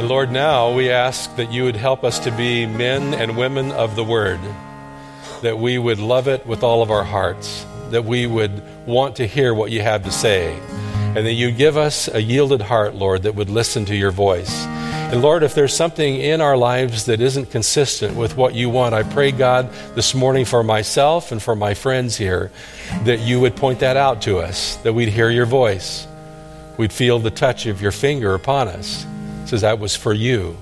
And Lord, now we ask that you would help us to be men and women of the Word, that we would love it with all of our hearts, that we would want to hear what you have to say, and that you give us a yielded heart, Lord, that would listen to your voice. And Lord, if there's something in our lives that isn't consistent with what you want, I pray, God, this morning for myself and for my friends here, that you would point that out to us, that we'd hear your voice. We'd feel the touch of your finger upon us. It says that was for you.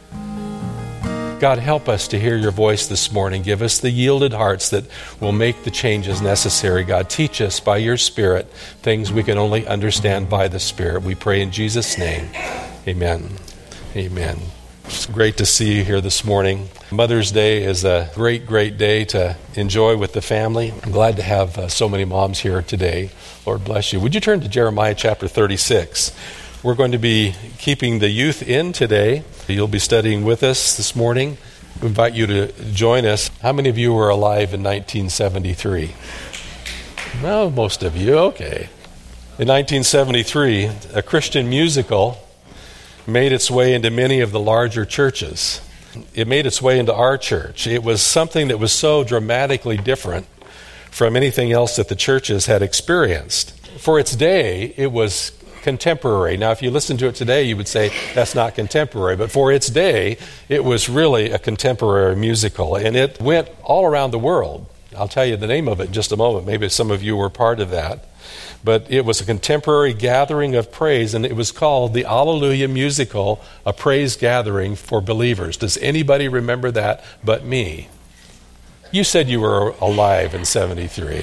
God, help us to hear your voice this morning. Give us the yielded hearts that will make the changes necessary. God, teach us by your Spirit things we can only understand by the Spirit. We pray in Jesus' name. Amen. Amen. It's great to see you here this morning. Mother's Day is a great, great day to enjoy with the family. I'm glad to have so many moms here today. Lord bless you. Would you turn to Jeremiah chapter 36? We're going to be keeping the youth in today. You'll be studying with us this morning. We invite you to join us. How many of you were alive in 1973? Well, most of you. Okay. In 1973, a Christian musical made its way into many of the larger churches. It made its way into our church. It was something that was so dramatically different from anything else that the churches had experienced. For its day, it was contemporary. Now, if you listen to it today, you would say that's not contemporary. But for its day, it was really a contemporary musical. And it went all around the world. I'll tell you the name of it in just a moment. Maybe some of you were part of that. But it was a contemporary gathering of praise, and it was called the Alleluia Musical, a praise gathering for believers. Does anybody remember that but me? You said you were alive in 73.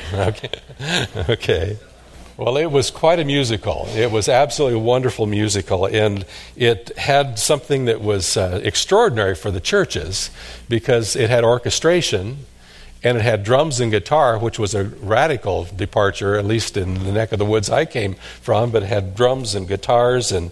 Okay. Well, it was quite a musical. It was absolutely a wonderful musical, and it had something that was extraordinary for the churches because it had orchestration, and it had drums and guitar, which was a radical departure, at least in the neck of the woods I came from, but it had drums and guitars, and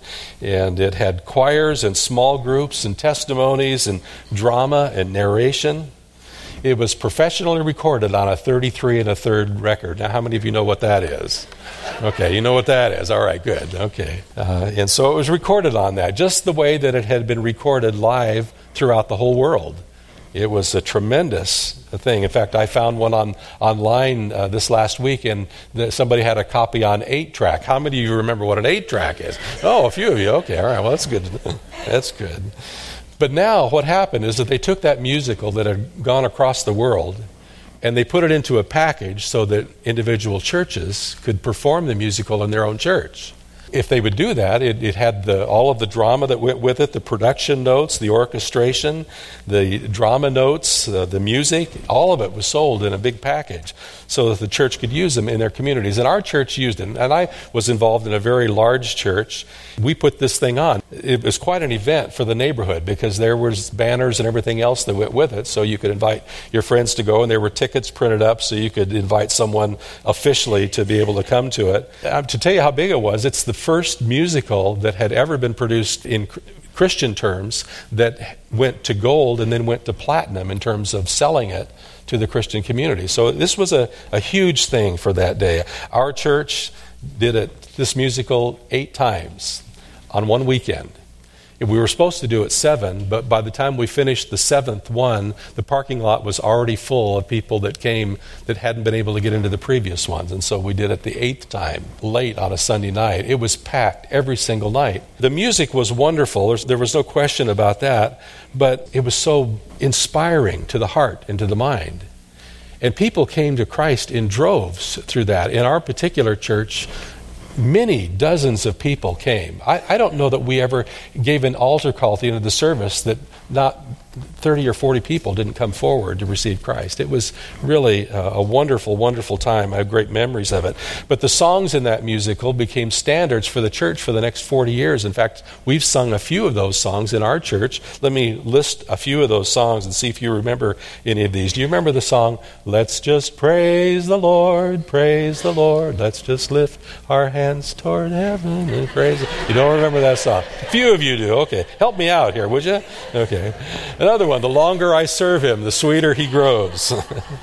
it had choirs and small groups and testimonies and drama and narration. It was professionally recorded on a 33 1/3 record. Now, how many of you know what that is? Okay, you know what that is. All right, good. Okay. And so it was recorded on that, just the way that it had been recorded live throughout the whole world. It was a tremendous thing. In fact, I found one online this last week, and somebody had a copy on 8-track. How many of you remember what an 8-track is? Oh, a few of you. Okay, all right. Well, that's good. That's good. But now what happened is that they took that musical that had gone across the world and they put it into a package so that individual churches could perform the musical in their own church. If they would do that, it had all of the drama that went with it, the production notes, the orchestration, the drama notes, the music, all of it was sold in a big package so that the church could use them in their communities. And our church used it. And I was involved in a very large church. We put this thing on. It was quite an event for the neighborhood because there was banners and everything else that went with it, so you could invite your friends to go, and there were tickets printed up so you could invite someone officially to be able to come to it. To tell you how big it was, it's the first musical that had ever been produced in Christian terms that went to gold and then went to platinum in terms of selling it to the Christian community. So this was a huge thing for that day. Our church did this musical 8 times on one weekend. We were supposed to do it 7, but by the time we finished the 7th one, the parking lot was already full of people that came that hadn't been able to get into the previous ones. And so we did it the 8th time, late on a Sunday night. It was packed every single night. The music was wonderful. There was no question about that, but it was so inspiring to the heart and to the mind. And people came to Christ in droves through that. In our particular church, many dozens of people came. I don't know that we ever gave an altar call at the end of the service that not 30 or 40 people didn't come forward to receive Christ. It was really a wonderful, wonderful time. I have great memories of it. But the songs in that musical became standards for the church for the next 40 years. In fact, we've sung a few of those songs in our church. Let me list a few of those songs and see if you remember any of these. Do you remember the song, "Let's just praise the Lord, praise the Lord. Let's just lift our hands toward heaven and praise Him"? You don't remember that song? A few of you do. Okay. Help me out here, would you? Okay. Another one, "The longer I serve Him, the sweeter He grows."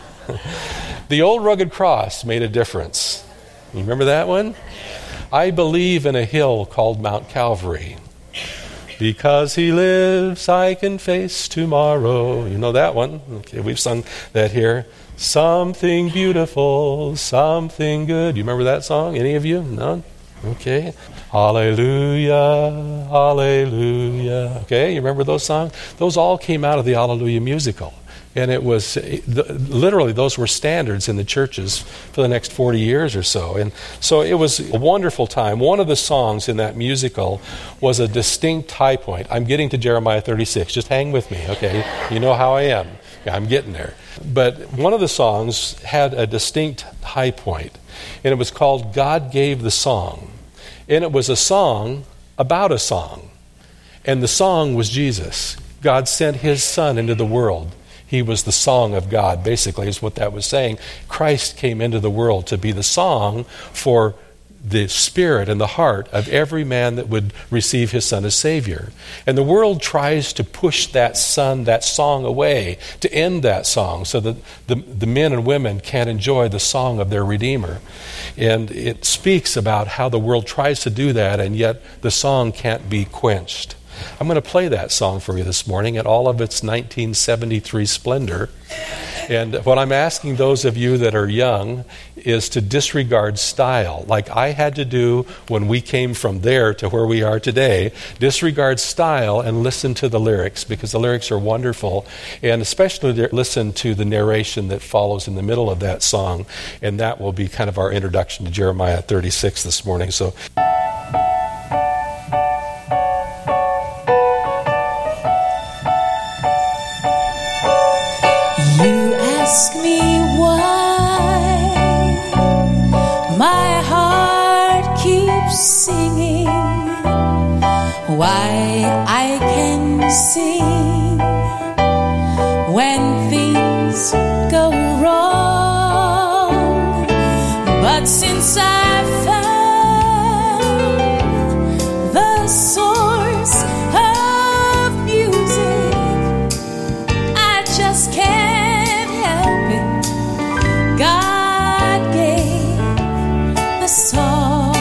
"The old rugged cross made a difference." You remember that one? "I believe in a hill called Mount Calvary." Because he lives, I can face tomorrow. You know that one? Okay, we've sung that here. Something beautiful, something good. You remember that song? Any of you? None? Okay. Hallelujah, hallelujah. Okay, you remember those songs? Those all came out of the Hallelujah musical. And it was, literally, those were standards in the churches for the next 40 years or so. And so it was a wonderful time. One of the songs in that musical was a distinct high point. I'm getting to Jeremiah 36. Just hang with me, okay? You know how I am. I'm getting there. But one of the songs had a distinct high point, and it was called God Gave the Song. And it was a song about a song. And the song was Jesus. God sent his Son into the world. He was the song of God, basically, is what that was saying. Christ came into the world to be the song for the spirit and the heart of every man that would receive his Son as Savior. And the world tries to push that song away, to end that song, so that the men and women can't enjoy the song of their Redeemer. And it speaks about how the world tries to do that, and yet the song can't be quenched. I'm going to play that song for you this morning in all of its 1973 splendor. And what I'm asking those of you that are young is to disregard style, like I had to do when we came from there to where we are today. Disregard style and listen to the lyrics, because the lyrics are wonderful. And especially listen to the narration that follows in the middle of that song. And that will be kind of our introduction to Jeremiah 36 this morning. So ask me why my heart keeps singing, why I can sing when things go wrong. But since I found the source of music, I just can't. God gave the song.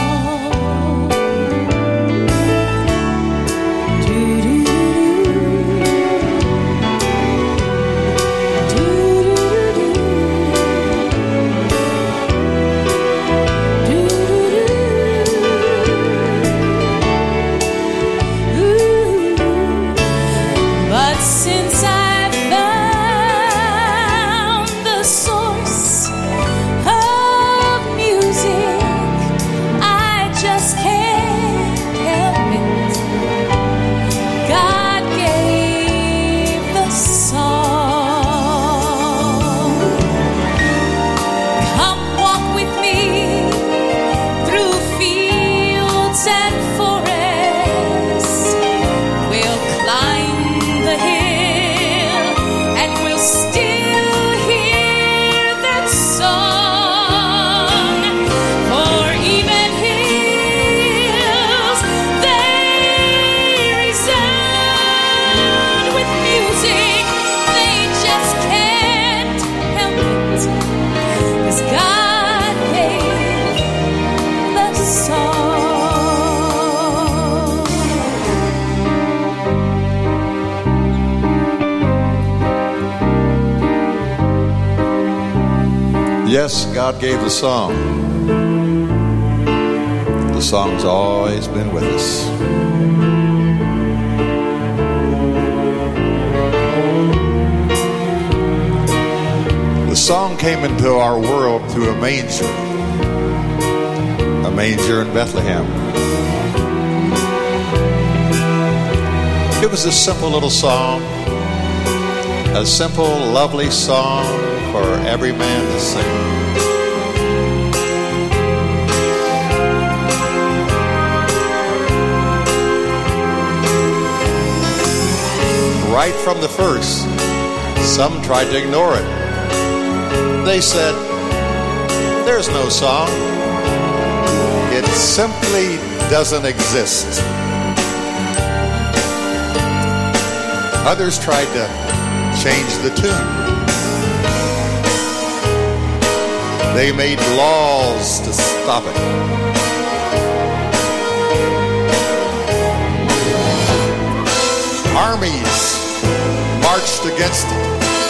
But since I found the source of music, I just can't help it. God gave the song. Come walk with me through fields and forests. We'll climb the hill and we'll still hear that song. For even hills, they resound with music. They just can't help it, 'cause God gave the song. Yes, God gave the song. The song's always been with us. The song came into our world through a manger in Bethlehem. It was a simple little song, a simple, lovely song for every man to sing. Right from the first, some tried to ignore it. They said, "There's no song. It simply doesn't exist." Others tried to change the tune. They made laws to stop it. armies marched against it.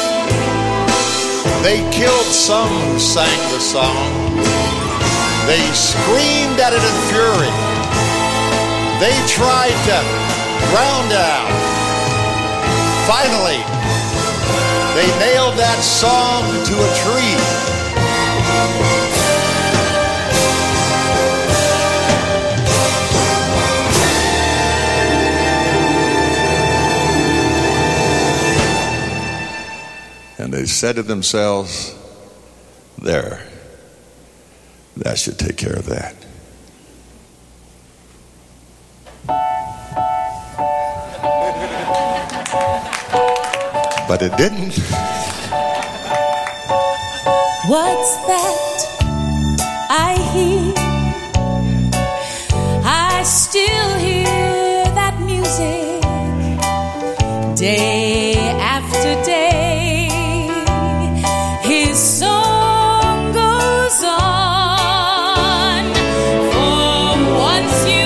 They killed some who sang the song. They screamed at it in fury. They tried to drown it out. Finally, they nailed that song to a tree. And they said to themselves, there, that should take care of that. But it didn't. What's that I hear? I still hear that music day after day. His song goes on. For once you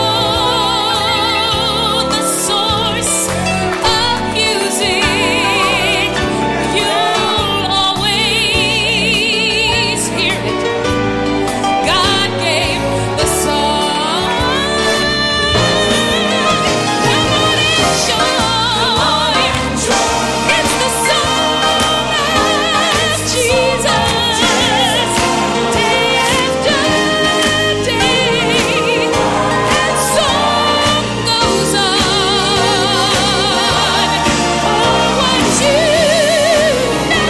know the source of music, you'll always hear it. God gave the song. Come on and join. It's the song of Jesus. Day after day, and song goes on. For once you know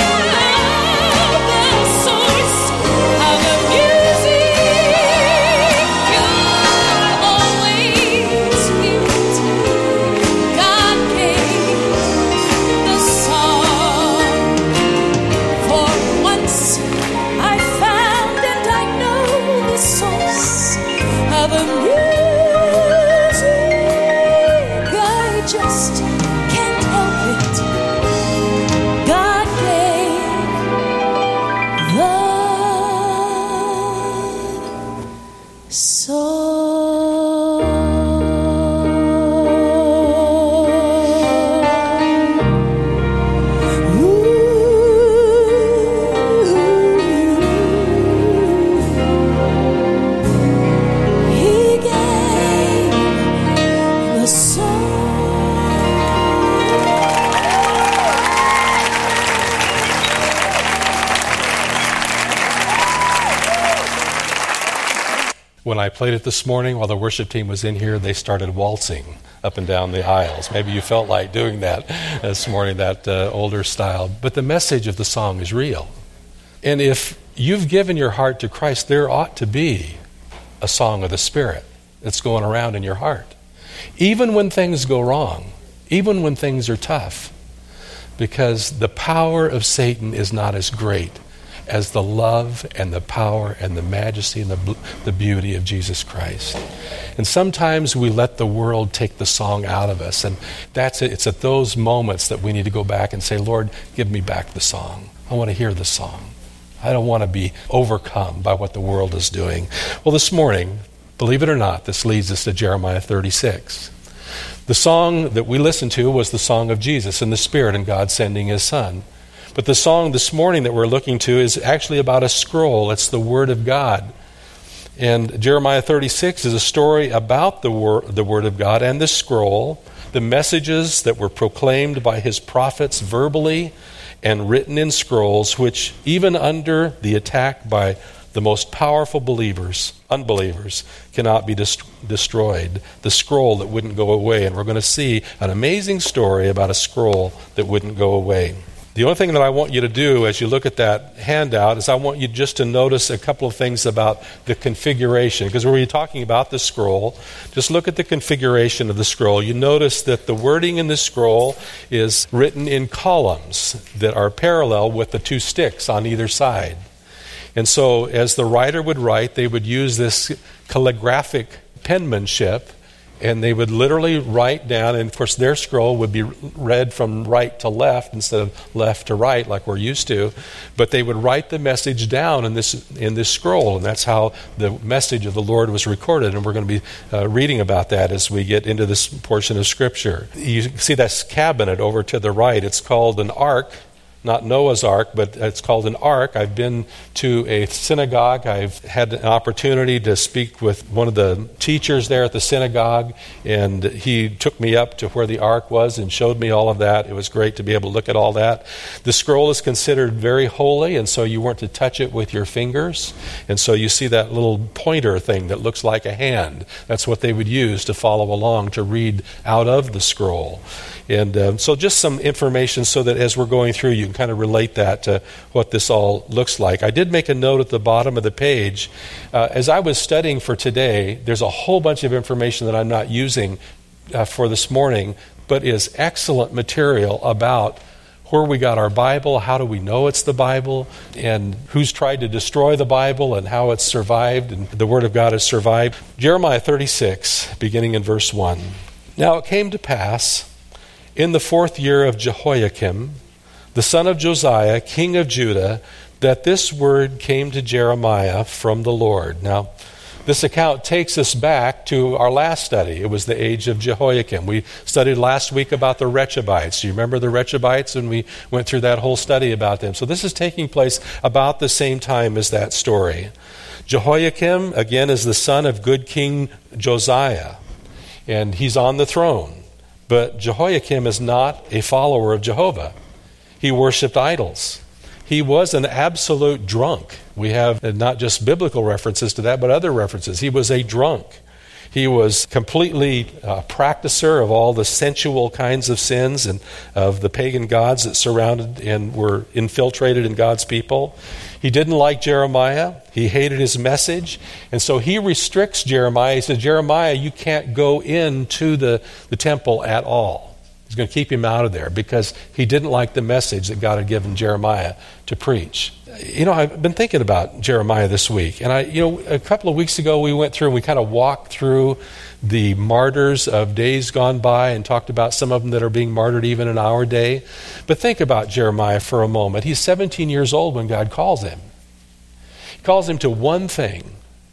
the source of the music, you'll always hear it. God gave the song. For once I found and I know the source of the music. I just can't help it. God gave the He gave the song. When I played it this morning while the worship team was in here, they started waltzing up and down the aisles. Maybe you felt like doing that this morning, that older style. But the message of the song is real. And if you've given your heart to Christ, there ought to be a song of the Spirit that's going around in your heart. Even when things go wrong, even when things are tough, because the power of Satan is not as great as the love and the power and the majesty and the beauty of Jesus Christ. And sometimes we let the world take the song out of us, and that's it. It's at those moments that we need to go back and say, Lord, give me back the song. I want to hear the song. I don't want to be overcome by what the world is doing. Well, this morning, believe it or not, this leads us to Jeremiah 36. The song that we listened to was the song of Jesus and the Spirit and God sending His Son. But the song this morning that we're looking to is actually about a scroll. It's the Word of God. And Jeremiah 36 is a story about the Word of God and the scroll, the messages that were proclaimed by His prophets verbally and written in scrolls, which even under the attack by the most powerful unbelievers, cannot be destroyed. The scroll that wouldn't go away. And we're going to see an amazing story about a scroll that wouldn't go away. The only thing that I want you to do as you look at that handout is I want you just to notice a couple of things about the configuration. Because when we're talking about the scroll, just look at the configuration of the scroll. You notice that the wording in the scroll is written in columns that are parallel with the two sticks on either side. And so as the writer would write, they would use this calligraphic penmanship And they would literally write down, and of course their scroll would be read from right to left instead of left to right like we're used to. But they would write the message down in this scroll, and that's how the message of the Lord was recorded. And we're going to be reading about that as we get into this portion of Scripture. You see that cabinet over to the right. It's called an ark. Not Noah's Ark, but it's called an ark. I've been to a synagogue. I've had an opportunity to speak with one of the teachers there at the synagogue, and he took me up to where the ark was and showed me all of that. It was great to be able to look at all that. The scroll is considered very holy, and so you weren't to touch it with your fingers. And so you see that little pointer thing that looks like a hand. That's what they would use to follow along, to read out of the scroll. And so just some information so that as we're going through, you can kind of relate that to what this all looks like. I did make a note at the bottom of the page. As I was studying for today, there's a whole bunch of information that I'm not using for this morning, but is excellent material about where we got our Bible, how do we know it's the Bible, and who's tried to destroy the Bible and how it's survived, and the Word of God has survived. Jeremiah 36, beginning in verse 1. Now it came to pass, in the 4th year of Jehoiakim, the son of Josiah, king of Judah, that this word came to Jeremiah from the Lord. Now, this account takes us back to our last study. It was the age of Jehoiakim. We studied last week about the Rechabites. Do you remember the Rechabites? And we went through that whole study about them. So this is taking place about the same time as that story. Jehoiakim, again, is the son of good King Josiah, and he's on the throne. But Jehoiakim is not a follower of Jehovah. He worshipped idols. He was an absolute drunk. We have not just biblical references to that, but other references. He was a drunk. He was completely a practicer of all the sensual kinds of sins and of the pagan gods that surrounded and were infiltrated in God's people. He didn't like Jeremiah. He hated his message. And so he restricts Jeremiah. He says, Jeremiah, you can't go into the temple at all. He's going to keep him out of there because he didn't like the message that God had given Jeremiah to preach. You know, I've been thinking about Jeremiah this week. And a couple of weeks ago we went through and we kind of walked through the martyrs of days gone by and talked about some of them that are being martyred even in our day. But think about Jeremiah for a moment. He's 17 years old when God calls him. He calls him to one thing.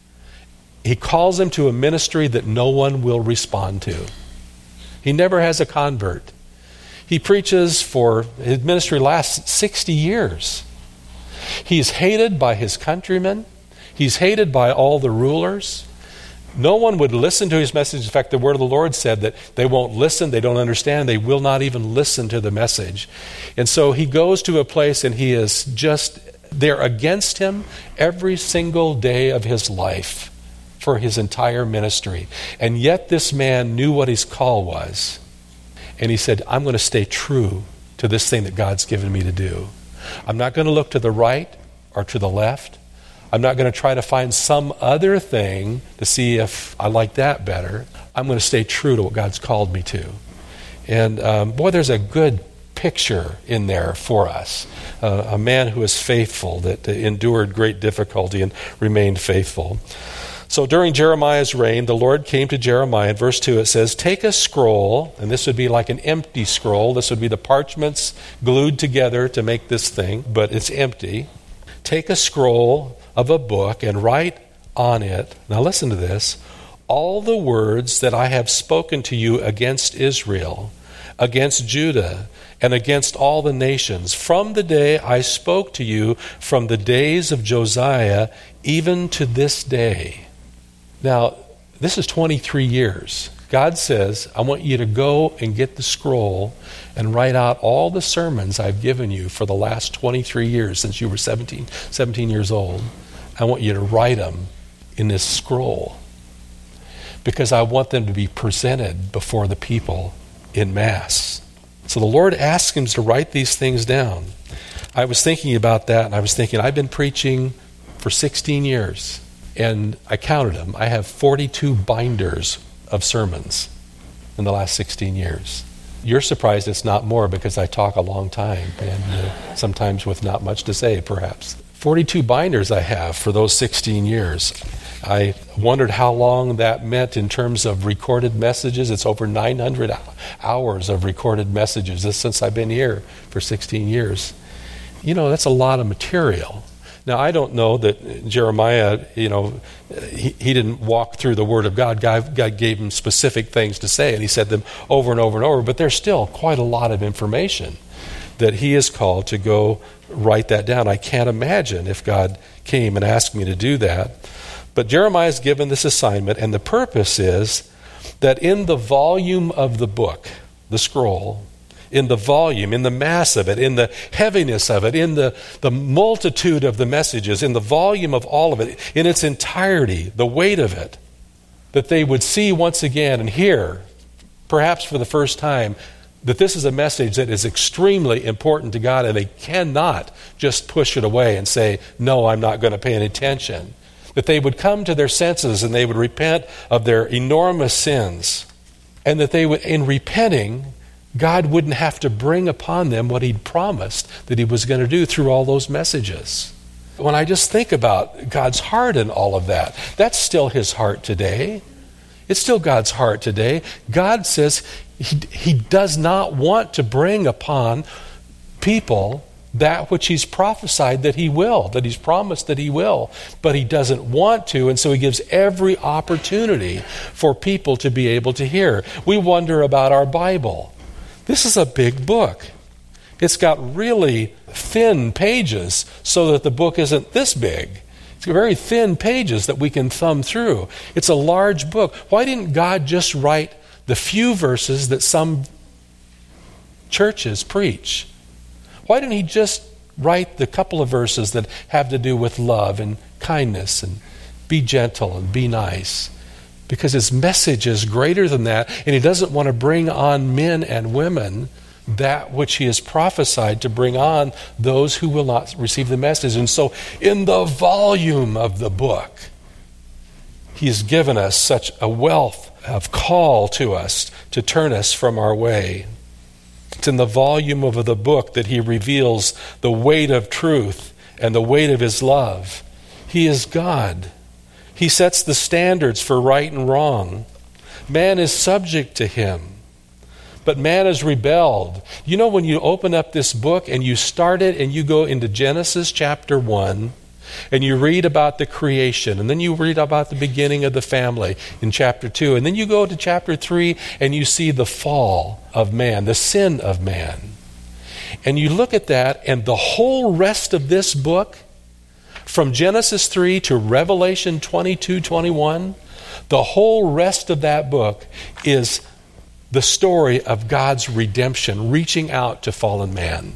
He calls him to a ministry that no one will respond to. He never has a convert. He preaches for, his ministry lasts 60 years. He's hated by his countrymen. He's hated by all the rulers. No one would listen to his message. In fact, the word of the Lord said that they won't listen, they don't understand, they will not even listen to the message. And so he goes to a place and he is just, they're against him every single day of his life for his entire ministry. And yet this man knew what his call was. And he said, I'm going to stay true to this thing that God's given me to do. I'm not going to look to the right or to the left. I'm not going to try to find some other thing to see if I like that better. I'm going to stay true to what God's called me to. And boy, there's a good picture in there for us. A man who is faithful, that endured great difficulty and remained faithful. So during Jeremiah's reign, the Lord came to Jeremiah. In verse 2 it says, take a scroll, and this would be like an empty scroll. This would be the parchments glued together to make this thing, but it's empty. Take a scroll of a book and write on it, now listen to this, all the words that I have spoken to you against Israel, against Judah, and against all the nations, from the day I spoke to you, from the days of Josiah, even to this day. Now, this is 23 years. God says, I want you to go and get the scroll and write out all the sermons I've given you for the last 23 years since you were 17 years old. I want you to write them in this scroll because I want them to be presented before the people in mass. So the Lord asked him to write these things down. I was thinking about that, and I was thinking, I've been preaching for 16 years. And I counted them. I have 42 binders of sermons in the last 16 years. You're surprised it's not more because I talk a long time and sometimes with not much to say, perhaps. 42 binders I have for those 16 years. I wondered how long that meant in terms of recorded messages. It's over 900 hours of recorded messages since I've been here for 16 years. That's a lot of material. Now, I don't know that Jeremiah, he didn't walk through the Word of God. God gave him specific things to say, and he said them over and over and over. But there's still quite a lot of information that he is called to go write that down. I can't imagine if God came and asked me to do that. But Jeremiah is given this assignment, and the purpose is that in the volume of the book, the scroll, in the volume, in the mass of it, in the heaviness of it, in the multitude of the messages, in the volume of all of it, in its entirety, the weight of it, that they would see once again and hear, perhaps for the first time, that this is a message that is extremely important to God, and they cannot just push it away and say, no, I'm not going to pay any attention. That they would come to their senses and they would repent of their enormous sins, and that they would, in repenting, God wouldn't have to bring upon them what He'd promised that He was going to do through all those messages. When I just think about God's heart in all of that, that's still His heart today. It's still God's heart today. God says He does not want to bring upon people that which He's prophesied that He will, that He's promised that He will, but He doesn't want to, and so He gives every opportunity for people to be able to hear. We wonder about our Bible. This is a big book. It's got really thin pages so that the book isn't this big. It's got very thin pages that we can thumb through. It's a large book. Why didn't God just write the few verses that some churches preach? Why didn't He just write the couple of verses that have to do with love and kindness and be gentle and be nice? Because His message is greater than that, and He doesn't want to bring on men and women that which He has prophesied to bring on those who will not receive the message. And so in the volume of the book, He's given us such a wealth of call to us to turn us from our way. It's in the volume of the book that He reveals the weight of truth and the weight of His love. He is God. He sets the standards for right and wrong. Man is subject to Him, but man has rebelled. When you open up this book and you start it and you go into Genesis chapter 1 and you read about the creation, and then you read about the beginning of the family in chapter 2, and then you go to chapter 3 and you see the fall of man, the sin of man. And you look at that, and the whole rest of this book, from Genesis 3 to Revelation 22-21, the whole rest of that book is the story of God's redemption, reaching out to fallen man.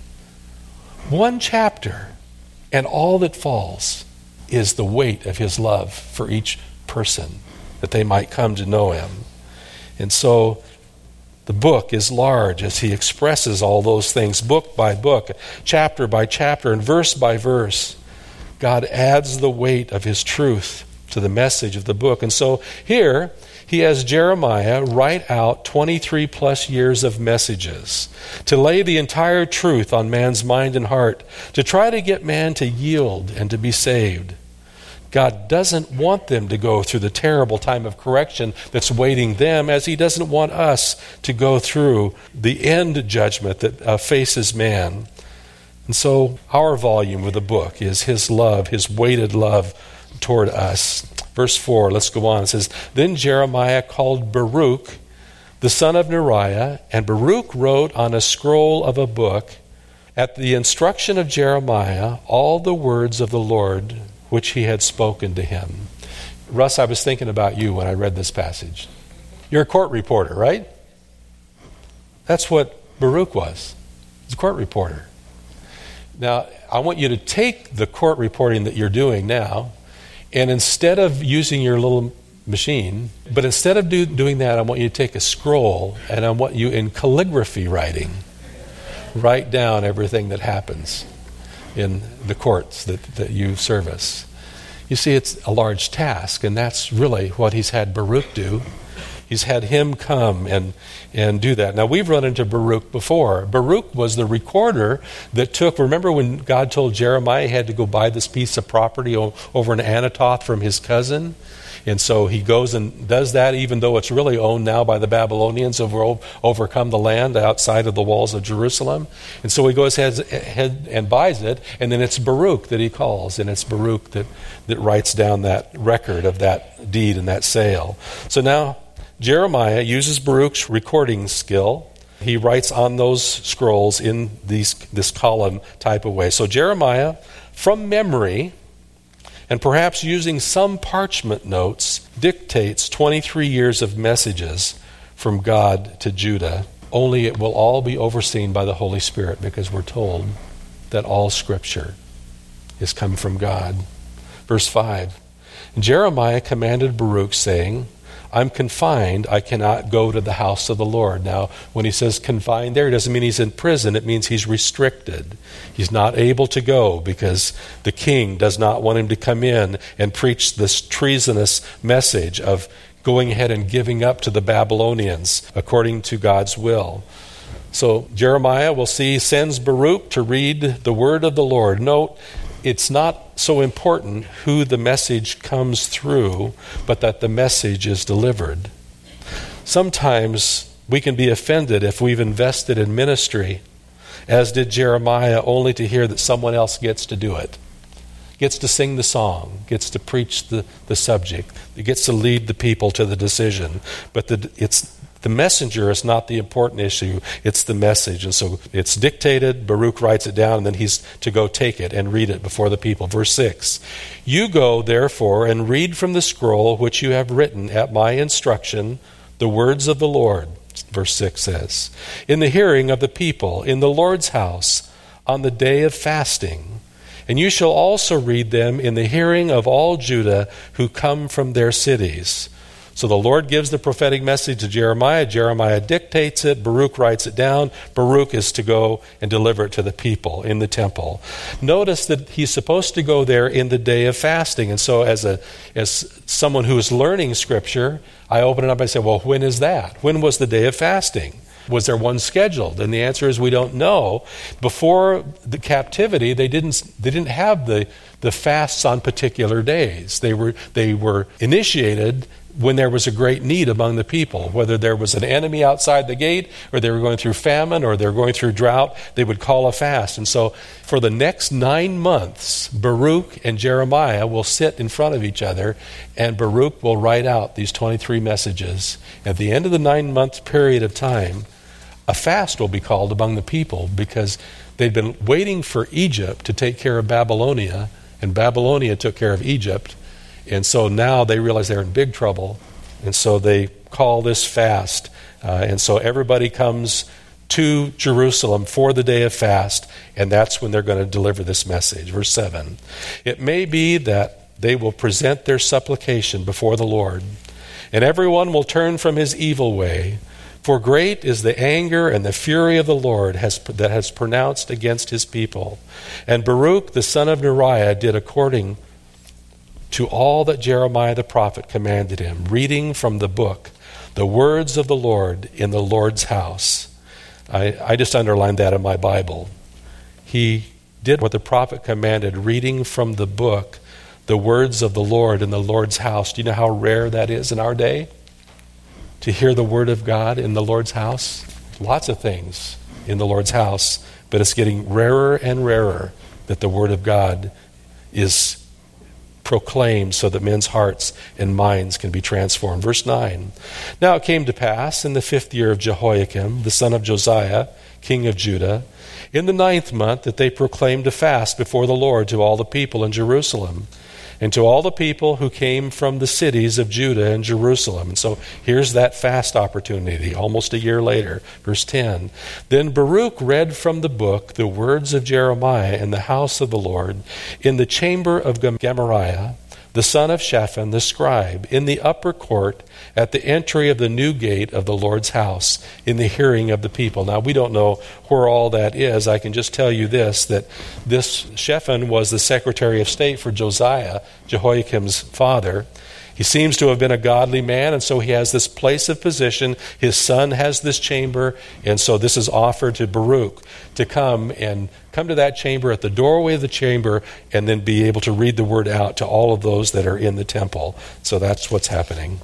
One chapter, and all that falls is the weight of His love for each person, that they might come to know Him. And so the book is large as He expresses all those things, book by book, chapter by chapter, and verse by verse. God adds the weight of His truth to the message of the book. And so here, He has Jeremiah write out 23 plus years of messages to lay the entire truth on man's mind and heart, to try to get man to yield and to be saved. God doesn't want them to go through the terrible time of correction that's waiting them, as He doesn't want us to go through the end judgment that faces man. And so our volume of the book is His love, His weighted love toward us. Verse 4, let's go on. It says, Then Jeremiah called Baruch, the son of Neriah, and Baruch wrote on a scroll of a book, at the instruction of Jeremiah, all the words of the Lord which He had spoken to him. Russ, I was thinking about you when I read this passage. You're a court reporter, right? That's what Baruch was. He's a court reporter. Now, I want you to take the court reporting that you're doing now, and instead of using your little machine, but instead of doing that, I want you to take a scroll, and I want you, in calligraphy writing, write down everything that happens in the courts that you service. You see, it's a large task, and that's really what He's had Baruch do. He's had him come and do that. Now, we've run into Baruch before. Baruch was the recorder that remember when God told Jeremiah he had to go buy this piece of property over in Anathoth from his cousin? And so he goes and does that, even though it's really owned now by the Babylonians who have overcome the land outside of the walls of Jerusalem. And so he goes ahead and buys it, and then it's Baruch that he calls, and it's Baruch that writes down that record of that deed and that sale. So now Jeremiah uses Baruch's recording skill. He writes on those scrolls in this column type of way. So Jeremiah, from memory, and perhaps using some parchment notes, dictates 23 years of messages from God to Judah. Only it will all be overseen by the Holy Spirit, because we're told that all Scripture is come from God. Verse 5, Jeremiah commanded Baruch, saying, I'm confined, I cannot go to the house of the Lord. Now, when he says confined there, it doesn't mean he's in prison. It means he's restricted. He's not able to go because the king does not want him to come in and preach this treasonous message of going ahead and giving up to the Babylonians according to God's will. So Jeremiah, we'll see, sends Baruch to read the word of the Lord. Note, it's not so important who the message comes through, but that the message is delivered. Sometimes we can be offended if we've invested in ministry, as did Jeremiah, only to hear that someone else gets to do it, gets to sing the song, gets to preach the subject, gets to lead the people to the decision. But the messenger is not the important issue, it's the message. And so it's dictated, Baruch writes it down, and then he's to go take it and read it before the people. Verse 6, You go, therefore, and read from the scroll which you have written at my instruction the words of the Lord. Verse 6 says, In the hearing of the people, in the Lord's house, on the day of fasting. And you shall also read them in the hearing of all Judah who come from their cities. So the Lord gives the prophetic message to Jeremiah. Jeremiah dictates it. Baruch writes it down. Baruch is to go and deliver it to the people in the temple. Notice that he's supposed to go there in the day of fasting. And so as someone who is learning Scripture, I open it up and I say, well, when is that? When was the day of fasting? Was there one scheduled? And the answer is we don't know. Before the captivity, they didn't have the fasts on particular days. They were initiated when there was a great need among the people. Whether there was an enemy outside the gate, or they were going through famine, or they were going through drought, they would call a fast. And so for the next 9 months, Baruch and Jeremiah will sit in front of each other, and Baruch will write out these 23 messages. At the end of the 9-month period of time, a fast will be called among the people, because they'd been waiting for Egypt to take care of Babylonia, and Babylonia took care of Egypt. And so now they realize they're in big trouble, and so they call this fast. And so everybody comes to Jerusalem for the day of fast, and that's when they're going to deliver this message. Verse 7, It may be that they will present their supplication before the Lord, and everyone will turn from his evil way. For great is the anger and the fury of the Lord that has pronounced against his people. And Baruch the son of Neriah did according to all that Jeremiah the prophet commanded him, reading from the book, the words of the Lord in the Lord's house. I just underlined that in my Bible. He did what the prophet commanded, reading from the book, the words of the Lord in the Lord's house. Do you know how rare that is in our day? To hear the word of God in the Lord's house? Lots of things in the Lord's house, but it's getting rarer and rarer that the word of God is proclaimed so that men's hearts and minds can be transformed. Verse 9, Now it came to pass in the 5th year of Jehoiakim, the son of Josiah, king of Judah, in the 9th month, that they proclaimed a fast before the Lord to all the people in Jerusalem, and to all the people who came from the cities of Judah and Jerusalem. And so here's that fast opportunity, almost a year later. Verse 10, Then Baruch read from the book the words of Jeremiah in the house of the Lord, in the chamber of Gemariah, the son of Shaphan, the scribe, in the upper court, at the entry of the new gate of the Lord's house, in the hearing of the people. Now, we don't know where all that is. I can just tell you this, that this Shaphan was the Secretary of State for Josiah, Jehoiakim's father, He seems to have been a godly man, and so he has this place of position. His son has this chamber, and so this is offered to Baruch to come to that chamber at the doorway of the chamber and then be able to read the word out to all of those that are in the temple. So that's what's happening.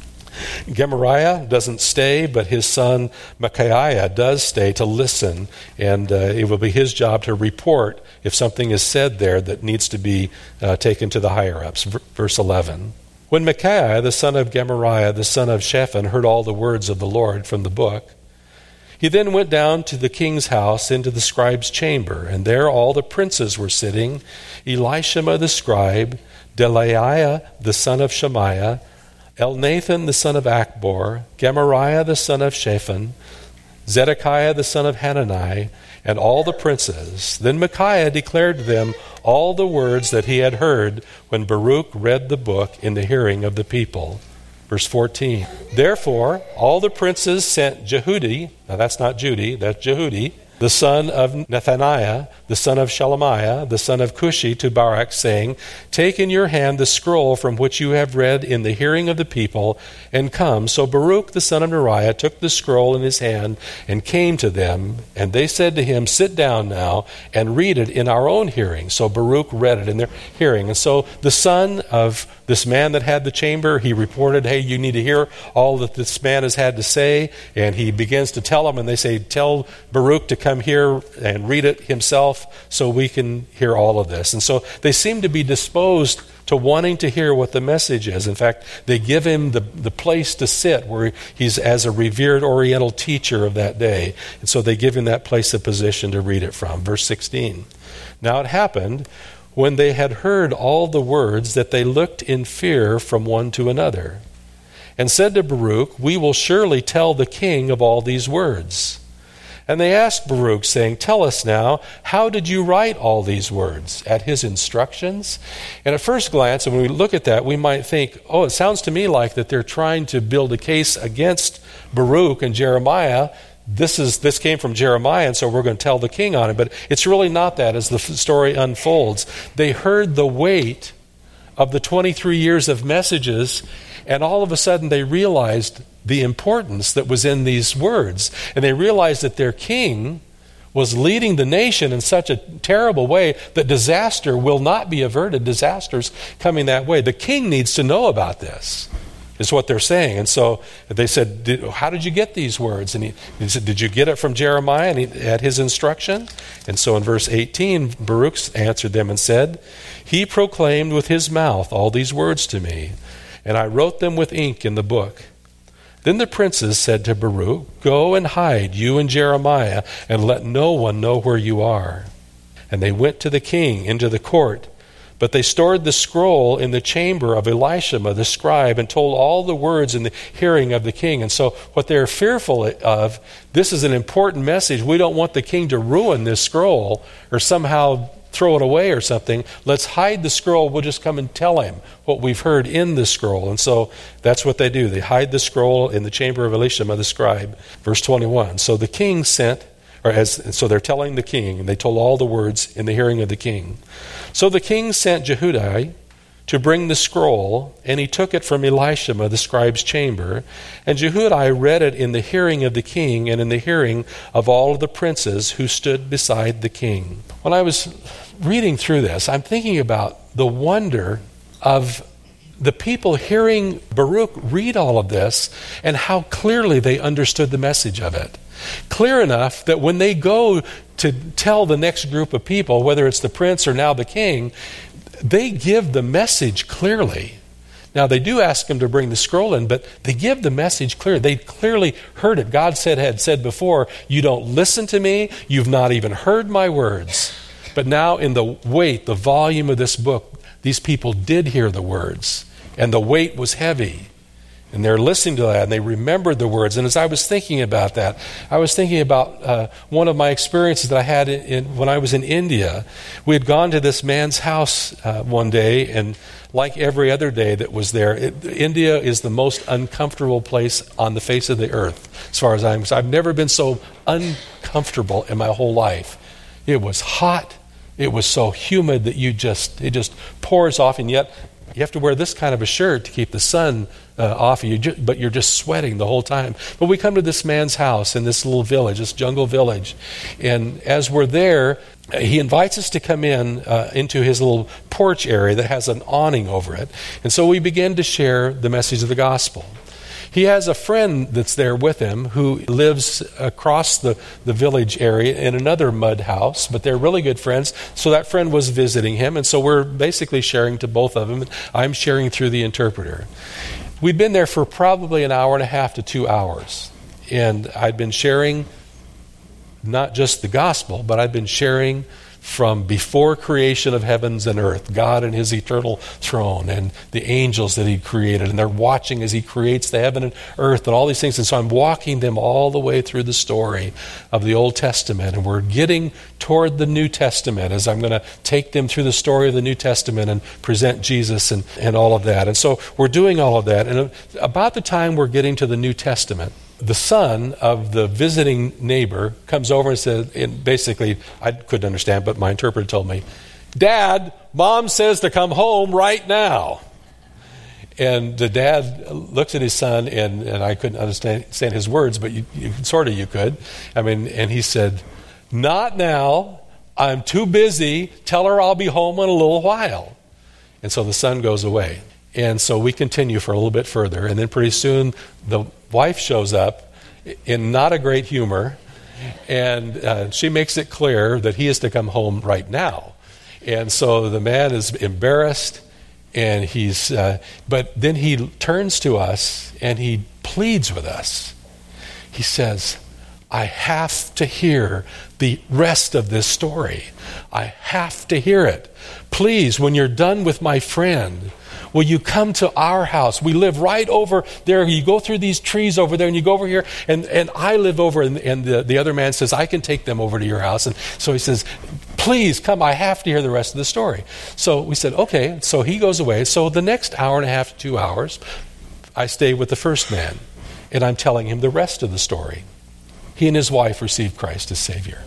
Gemariah doesn't stay, but his son Micaiah does stay to listen, and it will be his job to report if something is said there that needs to be taken to the higher-ups. Verse 11. When Micaiah, the son of Gemariah, the son of Shaphan, heard all the words of the Lord from the book, he then went down to the king's house into the scribe's chamber, and there all the princes were sitting, Elishama the scribe, Delaiah the son of Shemaiah, Elnathan the son of Akbor, Gemariah the son of Shaphan, Zedekiah the son of Hanani, and all the princes. Then Micaiah declared to them all the words that he had heard when Baruch read the book in the hearing of the people. Verse 14. Therefore, all the princes sent Jehudi, now that's not Judy, that's Jehudi, the son of Nethaniah, the son of Shelemiah, the son of Cushi, to Barak, saying, Take in your hand the scroll from which you have read in the hearing of the people, and come. So Baruch the son of Neriah took the scroll in his hand and came to them, and they said to him, Sit down now and read it in our own hearing. So Baruch read it in their hearing. And so the son of this man that had the chamber, he reported, Hey, you need to hear all that this man has had to say. And he begins to tell them, and they say, Tell Baruch to come here and read it himself so we can hear all of this. And so they seem to be disposed to wanting to hear what the message is. In fact, they give him the place to sit where he's as a revered Oriental teacher of that day. And so they give him that place of position to read it from. Verse 16. Now it happened when they had heard all the words that they looked in fear from one to another and said to Baruch, We will surely tell the king of all these words. And they asked Baruch, saying, Tell us now, how did you write all these words? At his instructions? And at first glance, and when we look at that, we might think, it sounds to me like that they're trying to build a case against Baruch and Jeremiah. This came from Jeremiah, and so we're going to tell the king on it. But it's really not that as the story unfolds. They heard the weight of the 23 years of messages, and all of a sudden they realized the importance that was in these words. And they realized that their king was leading the nation in such a terrible way that disaster will not be averted. Disaster's coming that way. The king needs to know about this, is what they're saying. And so they said, How did you get these words? And he said, Did you get it from Jeremiah? And he had his instruction. And so in verse 18, Baruch answered them and said, He proclaimed with his mouth all these words to me, and I wrote them with ink in the book. Then the princes said to Baruch, Go and hide, you and Jeremiah, and let no one know where you are. And they went to the king into the court, but they stored the scroll in the chamber of Elishama the scribe and told all the words in the hearing of the king. And so what they're fearful of, this is an important message. We don't want the king to ruin this scroll or somehow throw it away or something. Let's hide the scroll. We'll just come and tell him what we've heard in the scroll. And so that's what they do. They hide the scroll in the chamber of Elishama the scribe. Verse 21. So the king sent, so they're telling the king, and they told all the words in the hearing of the king. So the king sent Jehudi to bring the scroll, and he took it from Elishama the scribe's chamber. And Jehudi read it in the hearing of the king and in the hearing of all of the princes who stood beside the king. When I was reading through this, I'm thinking about the wonder of the people hearing Baruch read all of this and how clearly they understood the message of it. Clear enough that when they go to tell the next group of people, whether it's the prince or now the king, they give the message clearly. Now, they do ask him to bring the scroll in, but they give the message clear. They clearly heard it. God had said before, you don't listen to me. You've not even heard my words. But now in the weight, the volume of this book, these people did hear the words, and the weight was heavy. And they're listening to that, and they remembered the words. And as I was thinking about that, I was thinking about one of my experiences that I had when I was in India. We had gone to this man's house one day, and like every other day that was there, India is the most uncomfortable place on the face of the earth, as far as I'm concerned. I've never been so uncomfortable in my whole life. It was hot. It was so humid that it just pours off, and yet You have to wear this kind of a shirt to keep the sun off of you, but you're just sweating the whole time. But we come to this man's house in this little village, this jungle village. And as we're there, he invites us to come into his little porch area that has an awning over it. And so we begin to share the message of the gospel. He has a friend that's there with him who lives across the village area in another mud house, but they're really good friends. So that friend was visiting him, and so we're basically sharing to both of them. I'm sharing through the interpreter. We'd been there for probably an hour and a half to 2 hours, and I'd been sharing not just the gospel, but I've been sharing from before creation of heavens and earth, God and his eternal throne and the angels that he created, and they're watching as he creates the heaven and earth and all these things. And so I'm walking them all the way through the story of the Old Testament, and we're getting toward the New Testament as I'm going to take them through the story of the New Testament and present Jesus and all of that. And so we're doing all of that, and about the time we're getting to the New Testament, the son of the visiting neighbor comes over and says, and basically, I couldn't understand, but my interpreter told me, "Dad, Mom says to come home right now." And the dad looks at his son, and I couldn't understand his words, but you could. I mean, and he said, "Not now. I'm too busy. Tell her I'll be home in a little while." And so the son goes away. And so we continue for a little bit further, and then pretty soon the wife shows up in not a great humor, and she makes it clear that he is to come home right now. And so the man is embarrassed, and but then he turns to us and he pleads with us. He says, "I have to hear the rest of this story. I have to hear it. Please, when you're done with my friend, will you come to our house? We live right over there. You go through these trees over there, and you go over here, and I live over." And the other man says, "I can take them over to your house." And so he says, "Please come. I have to hear the rest of the story." So we said, okay. So he goes away. So the next hour and a half to 2 hours, I stay with the first man, and I'm telling him the rest of the story. He and his wife received Christ as Savior.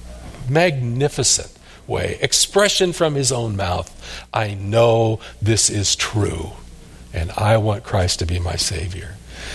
Magnificent way, expression from his own mouth. I know this is true, and I want Christ to be my Savior.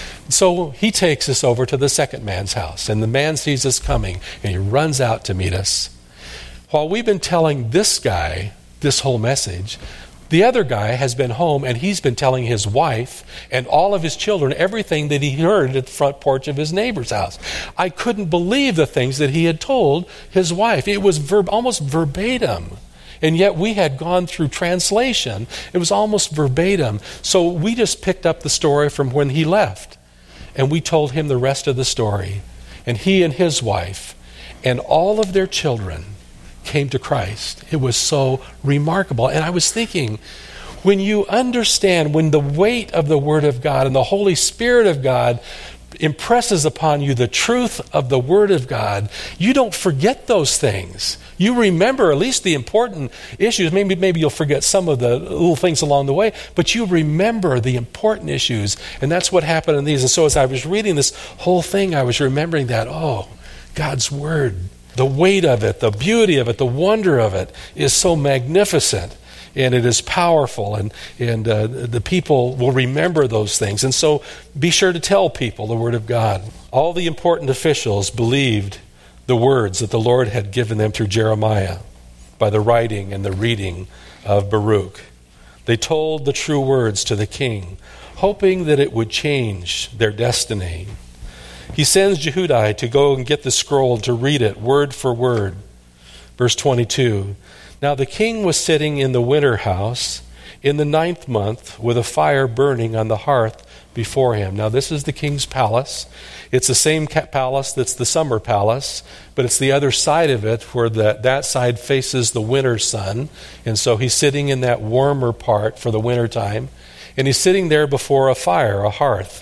So he takes us over to the second man's house, and the man sees us coming, and he runs out to meet us. While we've been telling this guy this whole message, the other guy has been home, and he's been telling his wife and all of his children everything that he heard at the front porch of his neighbor's house. I couldn't believe the things that he had told his wife. It was almost verbatim. And yet we had gone through translation. It was almost verbatim. So we just picked up the story from when he left. And we told him the rest of the story. And he and his wife and all of their children came to Christ. It was so remarkable. And I was thinking, when you understand, when the weight of the Word of God and the Holy Spirit of God impresses upon you the truth of the Word of God, you don't forget those things. You remember at least the important issues. Maybe you'll forget some of the little things along the way, but you remember the important issues. And that's what happened in these. And so as I was reading this whole thing, I was remembering that, God's Word, the weight of it, the beauty of it, the wonder of it is so magnificent, and it is powerful, and the people will remember those things. And so be sure to tell people the Word of God. All the important officials believed the words that the Lord had given them through Jeremiah by the writing and the reading of Baruch. They told the true words to the king, hoping that it would change their destiny. He sends Jehudi to go and get the scroll to read it word for word. Verse 22, "Now the king was sitting in the winter house in the 9th month with a fire burning on the hearth before him." Now this is the king's palace. It's the same palace that's the summer palace, but it's the other side of it where that side faces the winter sun. And so he's sitting in that warmer part for the winter time. And he's sitting there before a fire, a hearth.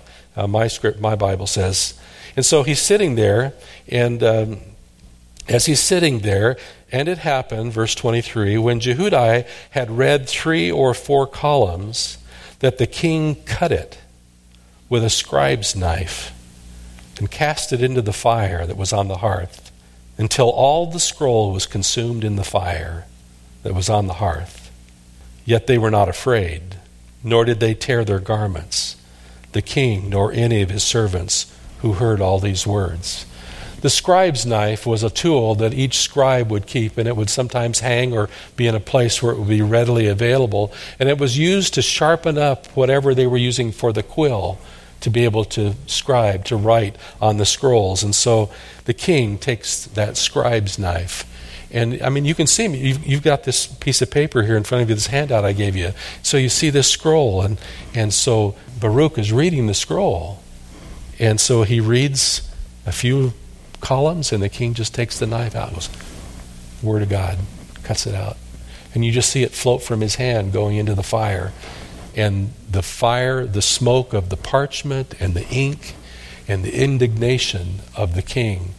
My Bible says. And so he's sitting there, and as he's sitting there, and it happened, verse 23, when Jehudi had read 3 or 4 columns, that the king cut it with a scribe's knife and cast it into the fire that was on the hearth, until all the scroll was consumed in the fire that was on the hearth. Yet they were not afraid. nor did they tear their garments, the king nor any of his servants who heard all these words. The scribe's knife was a tool that each scribe would keep, and it would sometimes hang or be in a place where it would be readily available. And it was used to sharpen up whatever they were using for the quill to be able to scribe, to write on the scrolls. And so the king takes that scribe's knife. And, I mean, you can see me. You've got this piece of paper here in front of you, this handout I gave you. So you see this scroll. And so Baruch is reading the scroll. And so he reads a few columns, and the king just takes the knife out and goes, Word of God, cuts it out. And you just see it float from his hand going into the fire. And the fire, the smoke of the parchment and the ink and the indignation of the king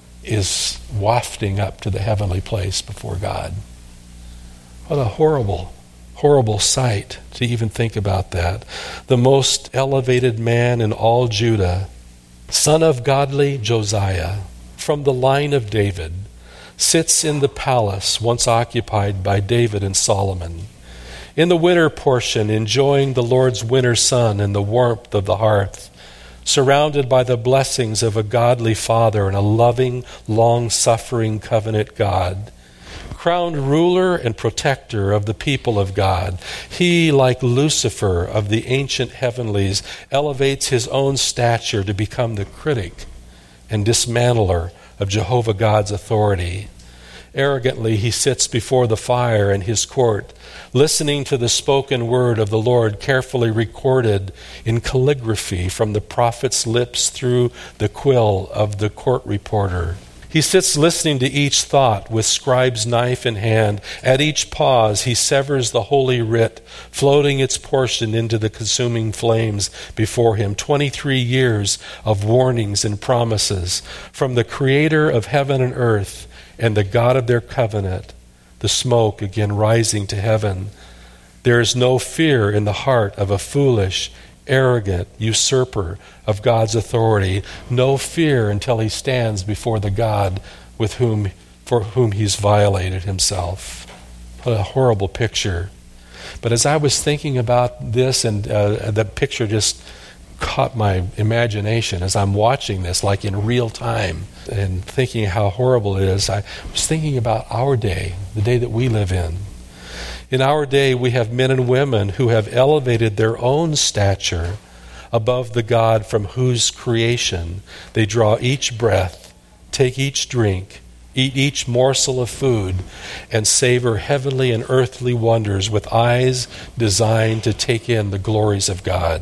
is wafting up to the heavenly place before God. What a horrible, horrible sight to even think about that. The most elevated man in all Judah, son of godly Josiah, from the line of David, sits in the palace once occupied by David and Solomon, in the winter portion, enjoying the Lord's winter sun and the warmth of the hearth, surrounded by the blessings of a godly Father and a loving, long-suffering covenant God, crowned ruler and protector of the people of God. He, like Lucifer of the ancient heavenlies, elevates his own stature to become the critic and dismantler of Jehovah God's authority. Arrogantly, he sits before the fire in his court, listening to the spoken word of the Lord carefully recorded in calligraphy from the prophet's lips through the quill of the court reporter. He sits listening to each thought with scribe's knife in hand. At each pause, he severs the holy writ, floating its portion into the consuming flames before him. 23 years of warnings and promises from the Creator of heaven and earth and the God of their covenant, the smoke again rising to heaven. There is no fear in the heart of a foolish, arrogant usurper of God's authority. No fear until he stands before the God for whom he's violated himself. What a horrible picture. But as I was thinking about this, and the picture just caught my imagination as I'm watching this, like in real time, and thinking how horrible it is, I was thinking about our day, the day that we live in. In our day, we have men and women who have elevated their own stature above the God from whose creation they draw each breath, take each drink, eat each morsel of food, and savor heavenly and earthly wonders with eyes designed to take in the glories of God.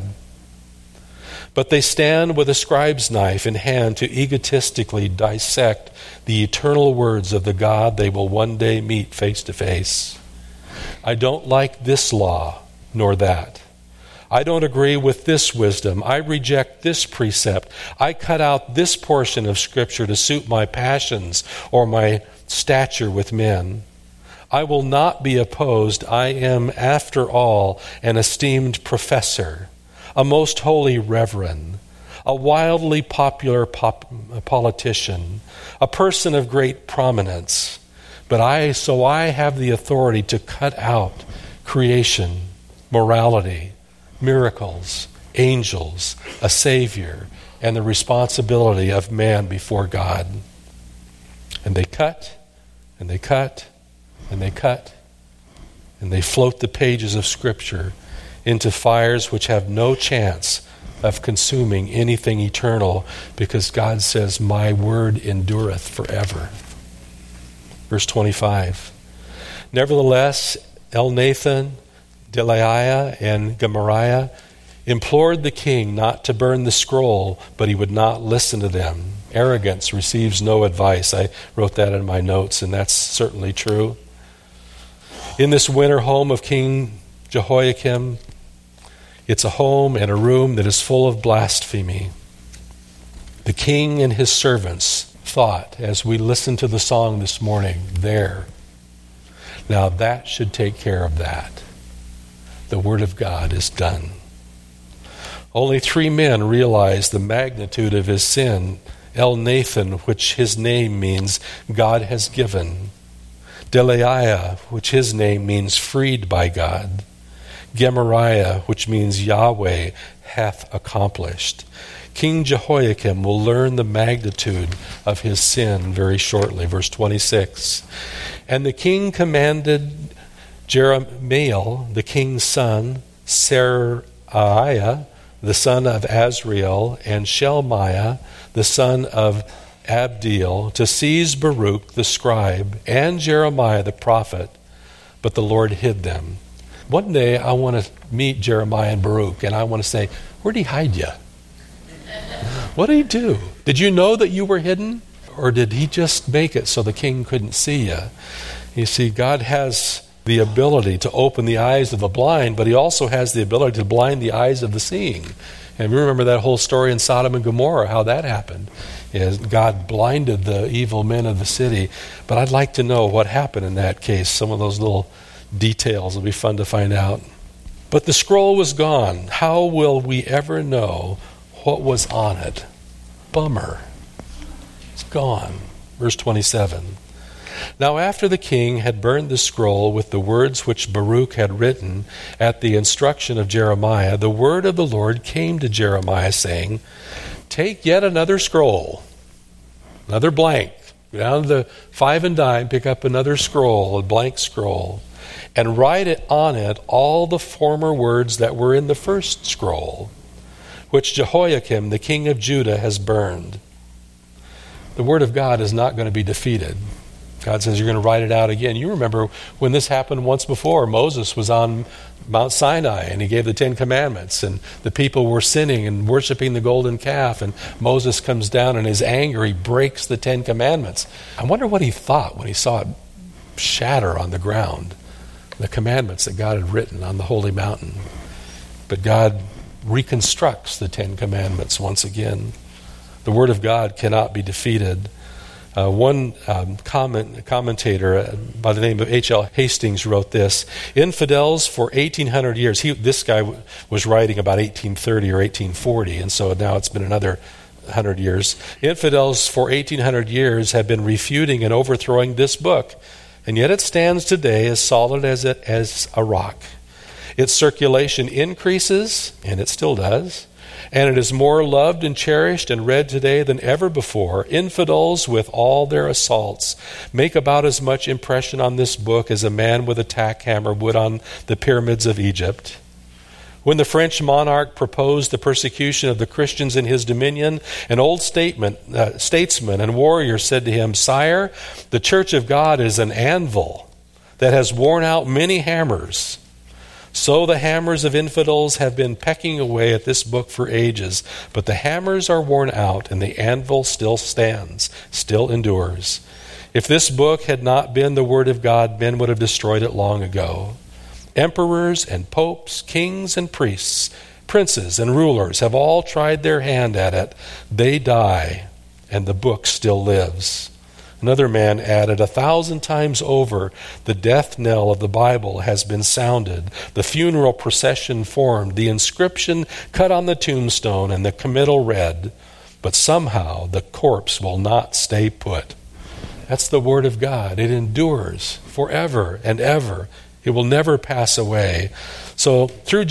But they stand with a scribe's knife in hand to egotistically dissect the eternal words of the God they will one day meet face to face. I don't like this law, nor that. I don't agree with this wisdom. I reject this precept. I cut out this portion of Scripture to suit my passions or my stature with men. I will not be opposed. I am, after all, an esteemed professor, a most holy reverend, a wildly popular politician, a person of great prominence. But I have the authority to cut out creation, morality, miracles, angels, a Savior, and the responsibility of man before God. And they cut, and they cut, and they cut, and they float the pages of Scripture into fires which have no chance of consuming anything eternal, because God says, my word endureth forever. Verse 25. Nevertheless, Elnathan, Delaiah, and Gemariah implored the king not to burn the scroll, but he would not listen to them. Arrogance receives no advice. I wrote that in my notes, and that's certainly true. In this winter home of King Jehoiakim, it's a home and a room that is full of blasphemy. The king and his servants thought, as we listened to the song this morning, there. Now that should take care of that. The word of God is done. Only 3 men realized the magnitude of his sin. Elnathan, which his name means God has given. Delaiah, which his name means freed by God. Gemariah, which means Yahweh hath accomplished. King Jehoiakim will learn the magnitude of his sin very shortly. Verse 26. And the king commanded Jerahmeel, the king's son, Seraiah, the son of Azriel, and Shelmiah, the son of Abdeel, to seize Baruch the scribe and Jeremiah the prophet, but the Lord hid them. One day I want to meet Jeremiah and Baruch, and I want to say, where did he hide you? What did he do? Did you know that you were hidden? Or did he just make it so the king couldn't see you? You see, God has the ability to open the eyes of the blind, but he also has the ability to blind the eyes of the seeing. And we remember that whole story in Sodom and Gomorrah, how that happened. Is God blinded the evil men of the city. But I'd like to know what happened in that case. Some of those little details will be fun to find out. But the scroll was gone. How will we ever know what was on it? Bummer. It's gone. Verse 27. Now after the king had burned the scroll with the words which Baruch had written at the instruction of Jeremiah, the word of the Lord came to Jeremiah, saying, take yet another scroll, another blank. Go down to the 5 and dime, pick up another scroll, a blank scroll, and write it on it all the former words that were in the first scroll, which Jehoiakim, the king of Judah, has burned. The word of God is not going to be defeated. God says you're going to write it out again. You remember when this happened once before. Moses was on Mount Sinai and he gave the 10 Commandments, and the people were sinning and worshiping the golden calf, and Moses comes down and in his anger he breaks the 10 Commandments. I wonder what he thought when he saw it shatter on the ground, the commandments that God had written on the holy mountain. But God reconstructs the 10 Commandments once again. The Word of God cannot be defeated. One commentator by the name of H.L. Hastings wrote this: infidels for 1,800 years. This guy was writing about 1830 or 1840, and so now it's been another 100 years. Infidels for 1,800 years have been refuting and overthrowing this book, and yet it stands today as solid as a rock. Its circulation increases, and it still does, and it is more loved and cherished and read today than ever before. Infidels, with all their assaults, make about as much impression on this book as a man with a tack hammer would on the pyramids of Egypt. When the French monarch proposed the persecution of the Christians in his dominion, an old statesman and warrior said to him, "Sire, the Church of God is an anvil that has worn out many hammers. So the hammers of infidels have been pecking away at this book for ages, but the hammers are worn out and the anvil still stands, still endures. If this book had not been the Word of God, men would have destroyed it long ago. Emperors and popes, kings and priests, princes and rulers have all tried their hand at it. They die, and the book still lives." Another man added, 1,000 times over, the death knell of the Bible has been sounded, the funeral procession formed, the inscription cut on the tombstone, and the committal read, but somehow the corpse will not stay put. That's the Word of God. It endures forever and ever. It will never pass away. So through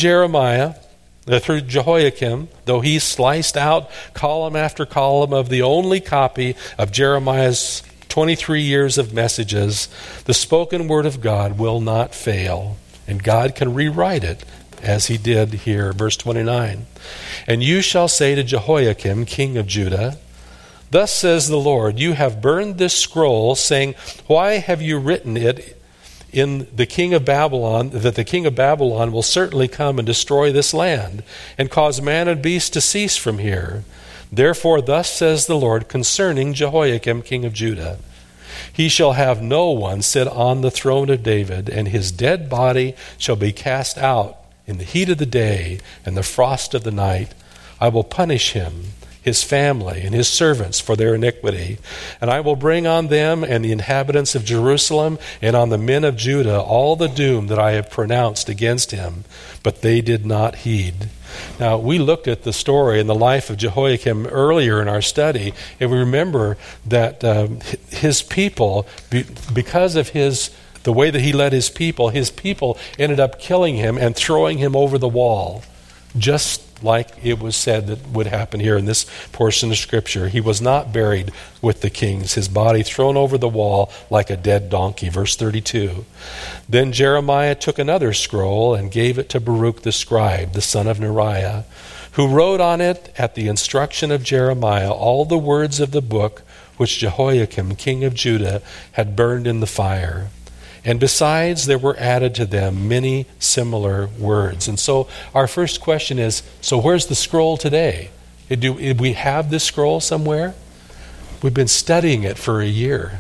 through Jehoiakim, though he sliced out column after column of the only copy of Jeremiah's 23 years of messages, the spoken word of God will not fail, and God can rewrite it as he did here. Verse 29, "And you shall say to Jehoiakim, king of Judah, thus says the Lord, you have burned this scroll, saying, why have you written it in the king of Babylon, that the king of Babylon will certainly come and destroy this land, and cause man and beast to cease from here. Therefore thus says the Lord concerning Jehoiakim king of Judah, he shall have no one sit on the throne of David, and his dead body shall be cast out in the heat of the day and the frost of the night. I will punish him, his family, and his servants for their iniquity. And I will bring on them and the inhabitants of Jerusalem and on the men of Judah all the doom that I have pronounced against him. But they did not heed." Now, we looked at the story in the life of Jehoiakim earlier in our study, and we remember that his people, because of his The way that he led his people ended up killing him and throwing him over the wall, just like it was said that would happen here in this portion of Scripture. He was not buried with the kings, his body thrown over the wall like a dead donkey. Verse 32. Then Jeremiah took another scroll and gave it to Baruch the scribe, the son of Neriah, who wrote on it at the instruction of Jeremiah all the words of the book which Jehoiakim, king of Judah, had burned in the fire. And besides, there were added to them many similar words. And so our first question is, so where's the scroll today? Did we have this scroll somewhere? We've been studying it for a year.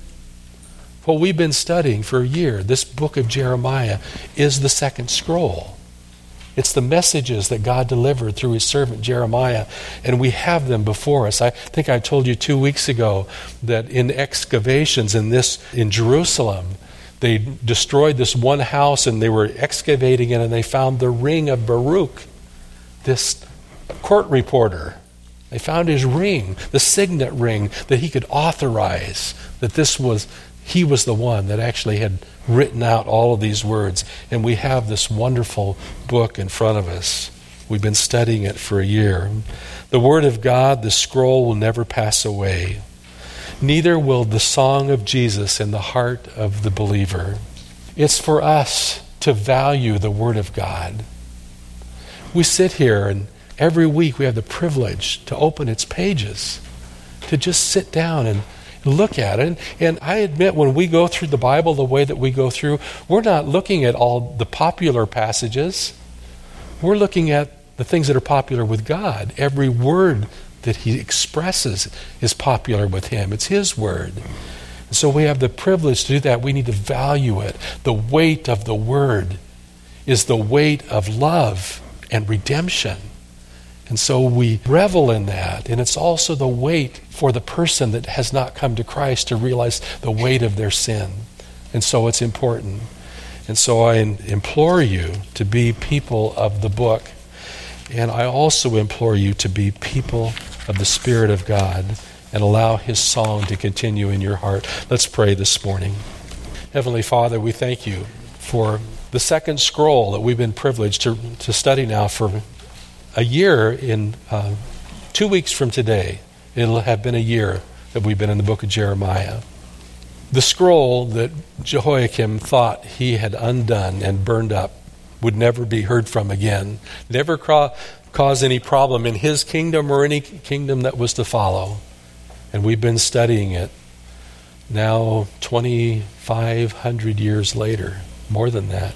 Well, we've been studying for a year. This book of Jeremiah is the second scroll. It's the messages that God delivered through his servant Jeremiah, and we have them before us. I think I told you 2 weeks ago that in excavations in Jerusalem, they destroyed this one house and they were excavating it, and they found the ring of Baruch, this court reporter. They found his ring, the signet ring that he could authorize that he was the one that actually had written out all of these words. And we have this wonderful book in front of us. We've been studying it for a year. The Word of God, the scroll, will never pass away. Neither will the song of Jesus in the heart of the believer. It's for us to value the Word of God. We sit here and every week we have the privilege to open its pages, to just sit down and look at it. And I admit, when we go through the Bible the way that we go through, we're not looking at all the popular passages. We're looking at the things that are popular with God. Every word that he expresses is popular with him. It's his word. And so we have the privilege to do that. We need to value it. The weight of the word is the weight of love and redemption. And so we revel in that. And it's also the weight for the person that has not come to Christ to realize the weight of their sin. And so it's important. And so I implore you to be people of the book. And I also implore you to be people of the Spirit of God and allow his song to continue in your heart. Let's pray this morning. Heavenly Father, we thank you for the second scroll that we've been privileged to study now for a year. In 2 weeks from today, it'll have been a year that we've been in the book of Jeremiah. The scroll that Jehoiakim thought he had undone and burned up would never be heard from again, never cause any problem in his kingdom or any kingdom that was to follow. And we've been studying it now 2,500 years later, more than that,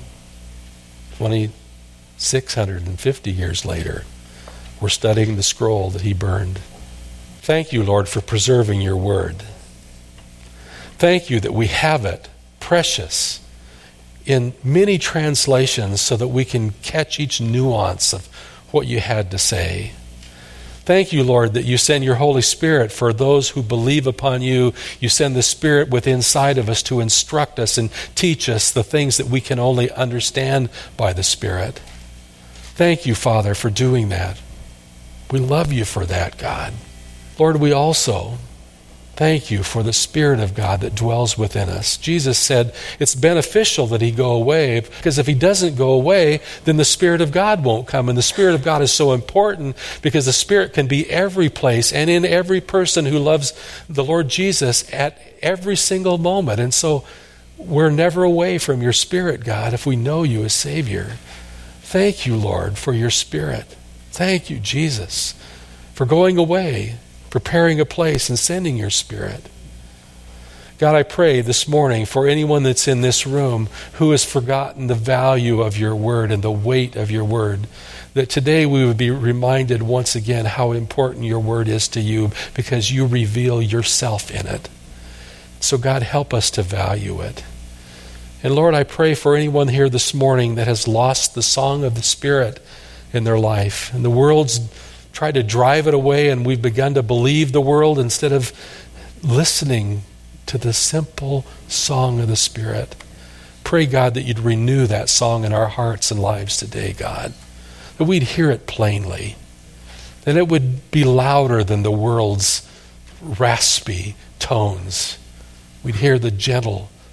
2,650 years later. We're studying the scroll that he burned. Thank you, Lord, for preserving your word. Thank you that we have it, precious, in many translations so that we can catch each nuance of what you had to say. Thank you, Lord, that you send your Holy Spirit for those who believe upon you. You send the Spirit within inside of us to instruct us and teach us the things that we can only understand by the Spirit. Thank you, Father, for doing that. We love you for that, God. Lord, we also thank you for the Spirit of God that dwells within us. Jesus said it's beneficial that he go away, because if he doesn't go away, then the Spirit of God won't come. And the Spirit of God is so important because the Spirit can be every place and in every person who loves the Lord Jesus at every single moment. And so we're never away from your Spirit, God, if we know you as Savior. Thank you, Lord, for your Spirit. Thank you, Jesus, for going away, preparing a place and sending your Spirit. God, I pray this morning for anyone that's in this room who has forgotten the value of your word and the weight of your word, that today we would be reminded once again how important your word is to you, because you reveal yourself in it. So God, help us to value it. And Lord, I pray for anyone here this morning that has lost the song of the Spirit in their life, and the world's tried to drive it away, and we've begun to believe the world instead of listening to the simple song of the Spirit. Pray, God, that you'd renew that song in our hearts and lives today, God, that we'd hear it plainly, that it would be louder than the world's raspy tones. We'd hear the gentle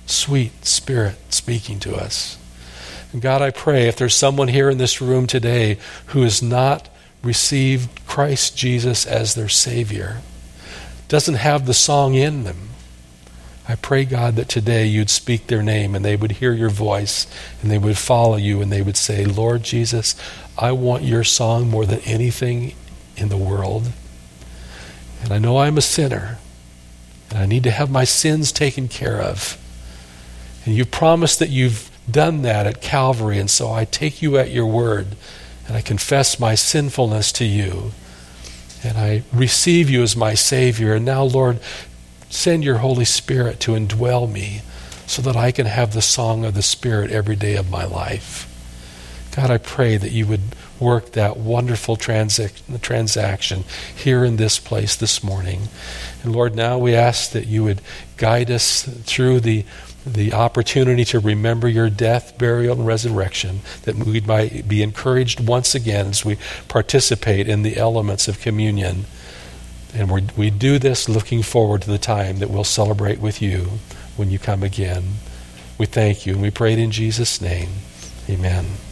sweet Spirit speaking to us. And God, I pray if there's someone here in this room today who has not received Christ Jesus as their Savior, doesn't have the song in them, I pray, God, that today you'd speak their name and they would hear your voice and they would follow you and they would say, Lord Jesus, I want your song more than anything in the world. And I know I'm a sinner and I need to have my sins taken care of. And you promised that you've done that at Calvary, and so I take you at your word and I confess my sinfulness to you. And I receive you as my Savior. And now, Lord, send your Holy Spirit to indwell me so that I can have the song of the Spirit every day of my life. God, I pray that you would work that wonderful transaction here in this place this morning. And Lord, now we ask that you would guide us through the opportunity to remember your death, burial, and resurrection, that we might be encouraged once again as we participate in the elements of communion. And we do this looking forward to the time that we'll celebrate with you when you come again. We thank you and we pray it in Jesus' name. Amen.